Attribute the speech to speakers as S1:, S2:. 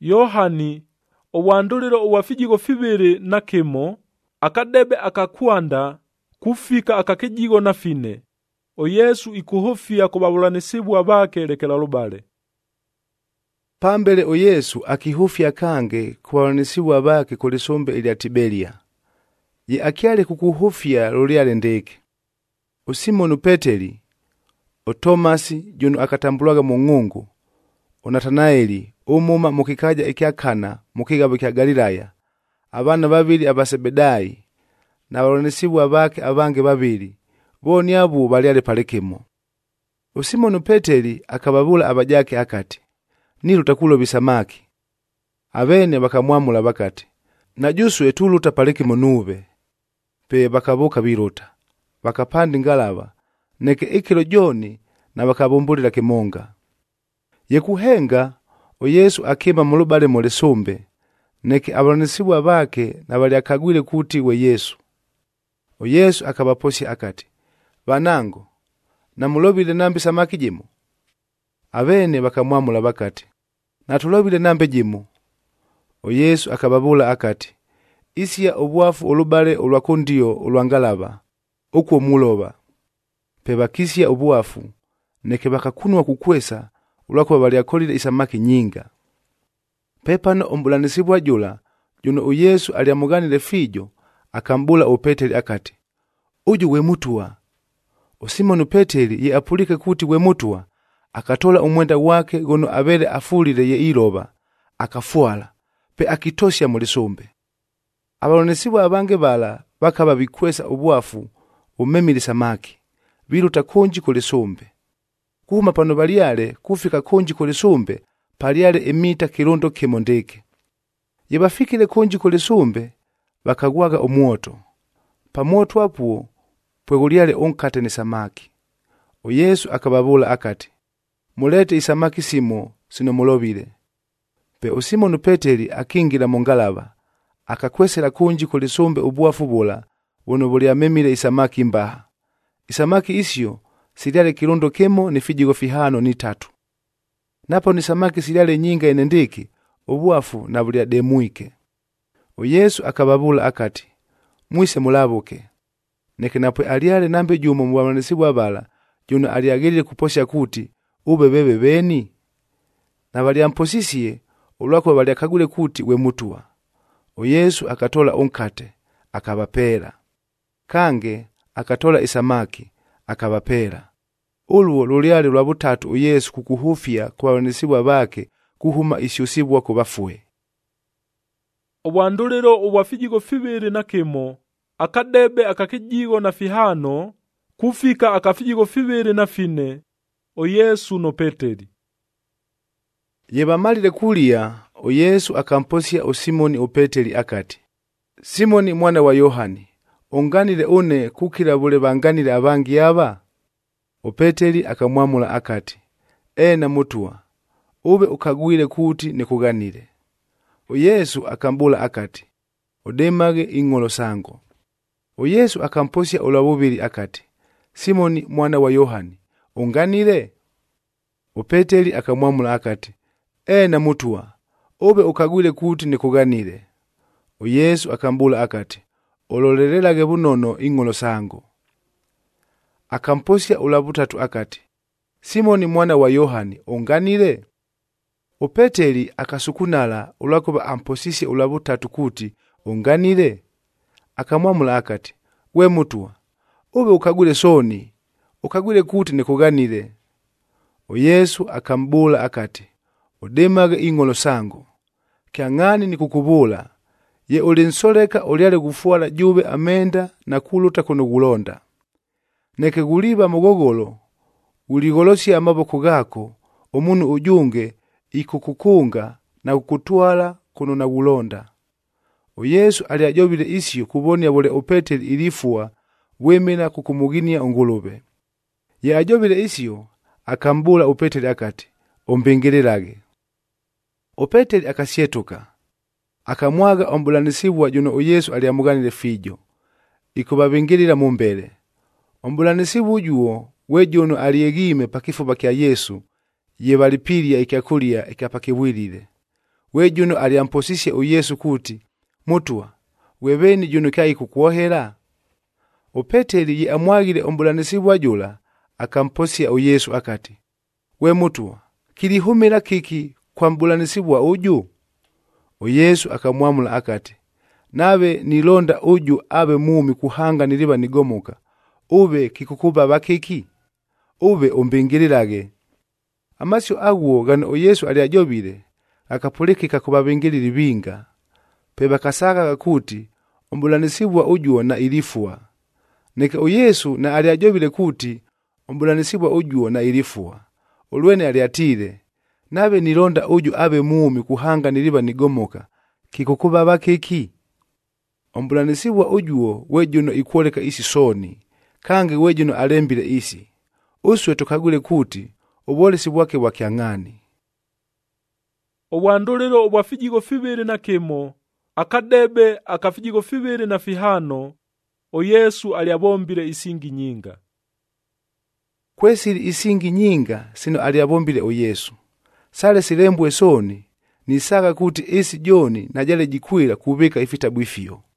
S1: Yohani owanduliro owafijigo fibiri na kimo akadebe akakwanda kufika akakijigo na fine. O Yesu ikuhofia kubabulanisibwa bake lekela lubale.
S2: Pambele o Yesu akihufya kange kubabulanisibwa bake kulisombe ilya Tiberia. Ye akyale kukuhufya lulyale ndeke. O Simoni Peteri, o Tomasi juno akatambulwaga mu ng'ungu, o Natanaeli umuma mukikaja ikya Kana mukigabo kya Galilaya, abana babiri abasebedayi na abalonesibwa bake abange babiri boni abo balyale palekemo. O Simoni Peteri akababula abajake akati, "Niluta kuloba isamaki." Abene bakamwamula bakati, "Najusu etuluta palekemo nube." Pe bakabuka biruta, bakapanda ngalaba, neke ikilo joni na bakabumbulira kimonga. Yekuhenga o Yesu akima mulubale mulesumbe, neke abalonesibwa bake na bali akagwile kuti we Yesu. O Yesu akabaposi akati, "Banango, namulobile nambe samaki jimo?" Abene bakamwamula bakati, "Natulobile nambe jimo." O Yesu akababula akati, "Isiya obwafu olubale olwakundiyo olwangalaba, okwo muloba." Pe bakisya obwafu, neke bakakunwa kukwesa ulwako bali akolile isamaki nyinga. Pepano ombulanisibwa jula, juno o Yesu aliamuganile fijo, akambula o Peteri akati, "Uju we mutua." O Simoni Peteri ye apulike kuti we mutua, akatola umwenda wake gono abele afulile ye iloba, akafuala, pe akitosya mulisumbe. Abalonesibwa abange bala bakaba bikwesa obwafu umemile samaki, biluta kunji kulisumbe. Kuma pano balyale kufika kunji kulisumbe, palyale emita kilundo kimo ndeke. Ye bafikile kunji kulisumbe, bakagwaga omwoto. Pamoto apuo, pwegulyale onkate ni samaki. O Yesu akababula akati, "Mulete isamaki simo sino mulobile." Pe o Simoni Peteri akingila mungalaba, akakwesela kunji kulisumbe ubwafu bula, buno bulyamemile isamaki mbaha. Isamaki isyo silyale kilundo kimo ni fijigo 5 Napo ni samaki silyale nyinga enendiki, ubwafu na bulyademuike. O Yesu akababula akati, "Mwise mulabuke." Neke napwe alyale nambe jumo mubalonesibwa bala, juno aliagilile kuposya kuti, "Ube bebe beni?" Na balyamposisiye, ulwako balyakagule kuti we mutua. O Yesu akatola onkate, akabapela. Kange, akatola isamaki, akabapela. Uluo lulyale lwa butatu o Yesu kukuhufya kubalonesibwa bake kuhuma isyusibwa kubafue.
S1: Obwanduliro obwafijigo fibiri na kimo akadebe akakijigo na 5 kufika akafijigo fibiri na 4. O Yesu no Peteri.
S2: Ye bamalile kulia, o Yesu akamposya o Simoni o Peteri akati, "Simoni mwana wa Yohani, onganile une kukila bule banganile abangi aba?" O Peteri akamwamula akati, "Ena mutua, ube ukagwile kuti nikuganile." O Yesu akambula akati, "Odemage ing'olo sango." O Yesu akamposya olwabubiri akati, "Simoni mwana wa Yohani, unganile?" O Peteri akamwamula akati, "Ena mutua, ube ukagwile kuti nikuganile." O Yesu akambula akati, "Ololelelage bunono ing'olo sango." Akamposya ulabutatu akati, "Simoni mwana wa Yohani, unganile?" O Peteri akasukunala ulwakuba amposisye ulabutatu kuti, "Unganile?" Akamwamula akati, "We mutua, ube ukagwile soni, ukagwile kuti nikuganile." O Yesu akambula akati, "Odemage ing'olo sango. Kyang'ani nikukubula, ye ulinsoleka ulyale gufuala jube amenda na kuluta kuno gulonda. Neke guliba mugogolo, uligolosya amaboko gako, omunu ujunge ikukukunga na kukutwala kuno na gulonda." O Yesu aliajobile isyo kubonia bule o Peteri ilifua wemena kukumuginia ungulube. Ye ajobile isyo, akambula o Peteri akati, "Ombingelelage." O Peteri akasyetuka, akamwaga ombulanisibwa juno o Yesu aliamuganile fijo, ikubabingilila mumbele. Ombulanisibwa ujuo we juno aliegime pakifuba kya Yesu, ye balipilya ikyakulya ikyapakibwilile. we juno aliamposisye uyesu kuti, Mutwa, webeni juno kai kukuohera? Upeteli ye amwagile ombulanisibwa jula, akamposya uyesu akati, We Mutwa, kilihumila kiki kwa mbulanisibwa uju? Uyesu akamwamula akati, Nawe nilonda uju abe mumi kuhanga niliba nigomoka, ube kikukuba bakiki, ube umbingililage. Amasyo aguo gano uyesu aliajobile, akapulikika kubabingilili binga. Peba kasaka kuti, ombulanisibwa ujuo na ilifua. Neke uyesu na aliajobile kuti, ombulanisibwa ujuo na ilifua. Ulwene aliatile, Nawe nilonda uju abe mumi kuhanga niliba nigomoka, kikukuba bakiki. Ombulanisibwa ujuo wejuno ikuoleka isi soni, kange wejuno alembile isi. Uswe tukagule kuti, ubolesi bwake wakyang'ani.
S1: Obwandulilo obwa fijigo 2 na kimo, akadebe akafijigo 2 na 5, Yesu aliabombile isingi nyinga.
S2: Kwesili isingi nyinga sino aliabombile uyesu. Sale silembwe soni, nisaka kuti isi joni najale jikwila kubika ifitabu ifyo.